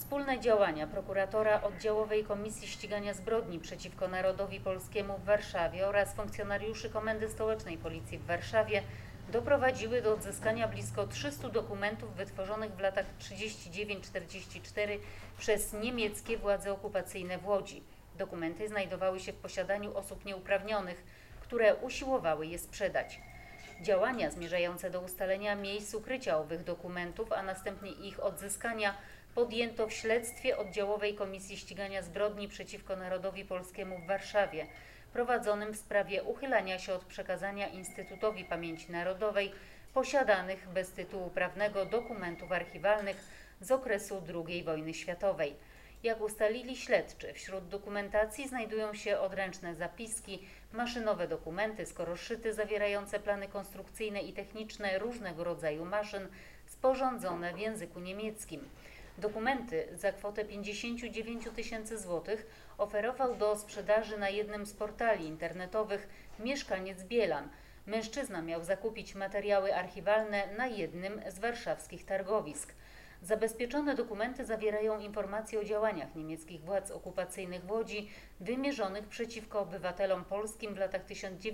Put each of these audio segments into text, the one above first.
Wspólne działania prokuratora Oddziałowej Komisji Ścigania Zbrodni przeciwko Narodowi Polskiemu w Warszawie oraz funkcjonariuszy Komendy Stołecznej Policji w Warszawie doprowadziły do odzyskania blisko 300 dokumentów wytworzonych w latach 1939–1944 przez niemieckie władze okupacyjne w Łodzi. Dokumenty znajdowały się w posiadaniu osób nieuprawnionych, które usiłowały je sprzedać. Działania zmierzające do ustalenia miejsc ukrycia owych dokumentów, a następnie ich odzyskania podjęto w śledztwie Oddziałowej Komisji Ścigania Zbrodni przeciwko Narodowi Polskiemu w Warszawie, prowadzonym w sprawie uchylania się od przekazania Instytutowi Pamięci Narodowej posiadanych bez tytułu prawnego dokumentów archiwalnych z okresu II wojny światowej. Jak ustalili śledczy, wśród dokumentacji znajdują się odręczne zapiski, maszynowe dokumenty, skoroszyty zawierające plany konstrukcyjne i techniczne różnego rodzaju maszyn sporządzone w języku niemieckim. Dokumenty za kwotę 59 000 złotych oferował do sprzedaży na jednym z portali internetowych mieszkaniec Bielan. Mężczyzna miał zakupić materiały archiwalne na jednym z warszawskich targowisk. Zabezpieczone dokumenty zawierają informacje o działaniach niemieckich władz okupacyjnych w Łodzi wymierzonych przeciwko obywatelom polskim w latach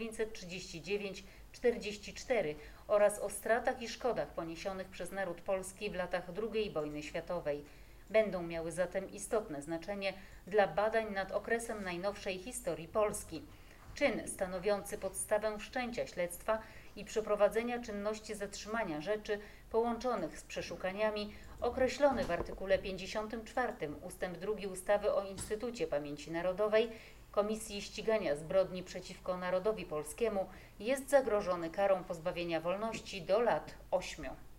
1939–1944 oraz o stratach i szkodach poniesionych przez naród polski w latach II wojny światowej. Będą miały zatem istotne znaczenie dla badań nad okresem najnowszej historii Polski. Czyn stanowiący podstawę wszczęcia śledztwa i przeprowadzenia czynności zatrzymania rzeczy połączonych z przeszukaniami określony w artykule 54 ust. 2 ustawy o Instytucie Pamięci Narodowej Komisji Ścigania Zbrodni przeciwko Narodowi Polskiemu jest zagrożony karą pozbawienia wolności do lat 8.